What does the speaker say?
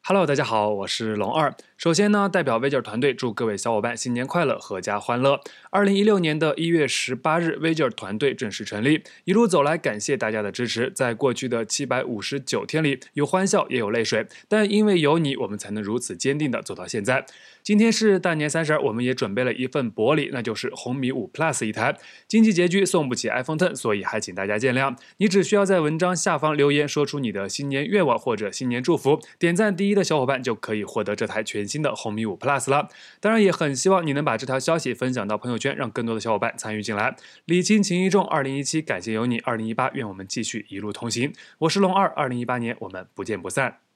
Hello，大家好，我是龙二。首先呢，代表 Vger 团队祝各位小伙伴新年快乐，阖家欢乐。2016年的1月18日，Vger 团队正式成立。一路走来，感谢大家的支持。在过去的759天里，有欢笑，也有泪水，但因为有你，我们才能如此坚定地走到现在。今天是大年30，我们也准备了一份薄礼，那就是红米5 Plus 一台。经济拮据，送不起 iPhone X，所以还请大家见谅。你只需要在文章下方留言，说出你的新年愿望或者新年祝福，点赞第一的小伙伴就可以获得这台全新的红米5 Plus 了。当然，也很希望你能把这条消息分享到朋友圈，让更多的小伙伴参与进来。礼轻情意重，2017感谢有你，2018愿我们继续一路同行。我是龙二，2018年我们不见不散。